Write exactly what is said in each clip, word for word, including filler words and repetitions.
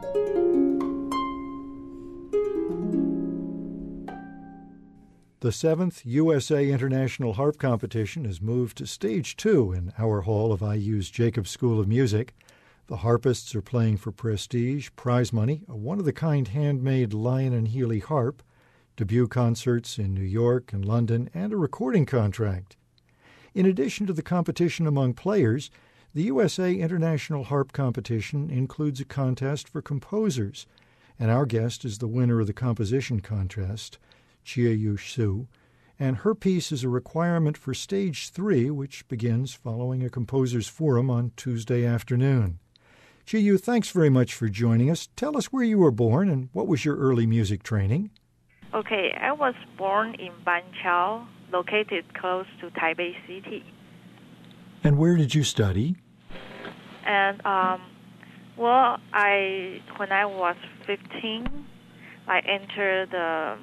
The seventh U S A International Harp Competition has moved to Stage two in our hall of I U's Jacobs School of Music. The harpists are playing for prestige, prize money, a one-of-the-kind handmade Lion and Healy harp, debut concerts in New York and London, and a recording contract. In addition to the competition among players, the U S A International Harp Competition includes a contest for composers, and our guest is the winner of the composition contest, Chia-Yu Hsu, and her piece is a requirement for Stage three, which begins following a composer's forum on Tuesday afternoon. Chia-Yu, thanks very much for joining us. Tell us where you were born and what was your early music training? Okay, I was born in Banqiao, located close to Taipei City. And where did you study? And, um, well, I when I was fifteen, I entered the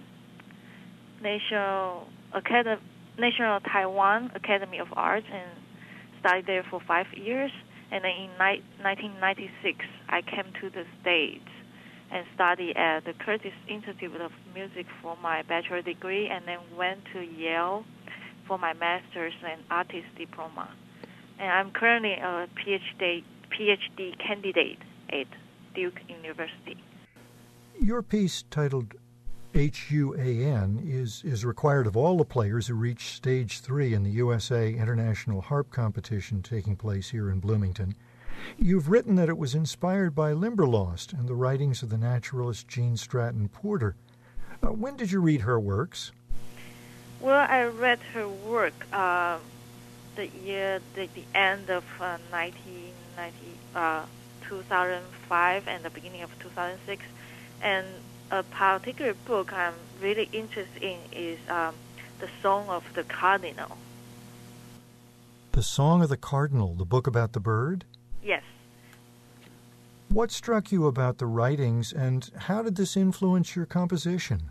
National Academy, National Taiwan Academy of Arts and studied there for five years. And then in ni- nineteen ninety-six, I came to the States and studied at the Curtis Institute of Music for my bachelor degree, and then went to Yale for my master's and artist diploma. And I'm currently a PhD, PhD candidate at Duke University. Your piece, titled H U A N, is, is required of all the players who reach Stage three in the U S A International Harp Competition taking place here in Bloomington. You've written that it was inspired by Limberlost and the writings of the naturalist Gene Stratton Porter. Uh, when did you read her works? Well, I read her work uh, the year, the, the end of uh, nineteen ninety, uh, two thousand five and the beginning of two thousand six, and a particular book I'm really interested in is um, The Song of the Cardinal. The Song of the Cardinal, the book about the bird? Yes. What struck you about the writings, and how did this influence your composition?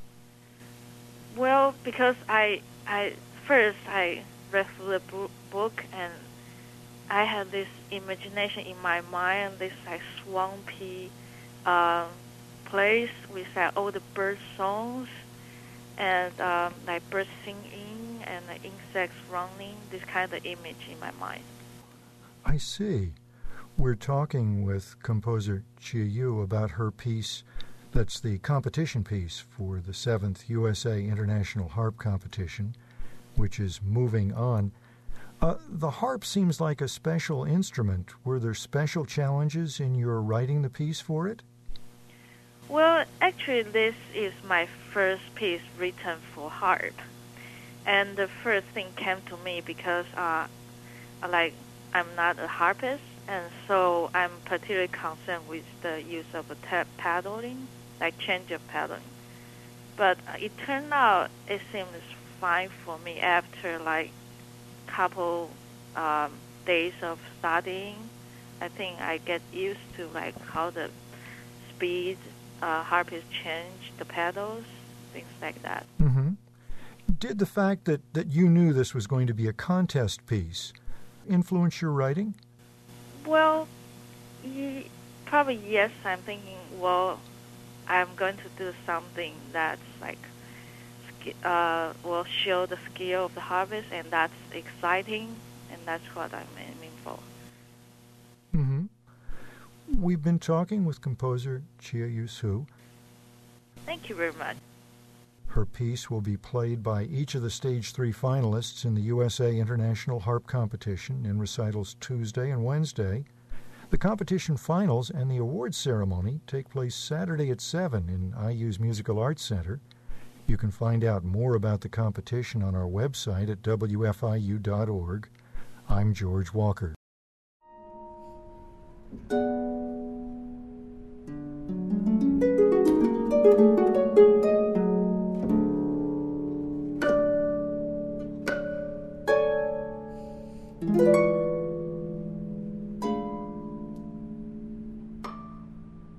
Well, because I, I first I read through the book, and I had this imagination in my mind, this like swampy uh, place with like, all the bird songs and um, like birds singing and the insects running, this kind of image in my mind. I see. We're talking with composer Chia-Yu about her piece that's the competition piece for the seventh U S A International Harp Competition, which is moving on. Uh, the harp seems like a special instrument. Were there special challenges in your writing the piece for it? Well, actually, this is my first piece written for harp. And the first thing came to me because, uh, like, I'm not a harpist, and so I'm particularly concerned with the use of a tap paddling, like change of paddling. But it turned out it seems fine for me after, like, couple um, days of studying. I think I get used to, like, how the speed Uh, harpists change the pedals, things like that. Mm-hmm. Did the fact that, that you knew this was going to be a contest piece influence your writing? Well, ye, probably yes. I'm thinking, well, I'm going to do something that's like, uh, will show the skill of the harpist, and that's exciting, and that's what I'm aiming for. Mm-hmm. We've been talking with composer Chia-Yu Hsu. Thank you very much. Her piece will be played by each of the Stage three finalists in the U S A International Harp Competition in recitals Tuesday and Wednesday. The competition finals and the awards ceremony take place Saturday at seven in I U's Musical Arts Center. You can find out more about the competition on our website at W F I U dot org. I'm George Walker. Thank you.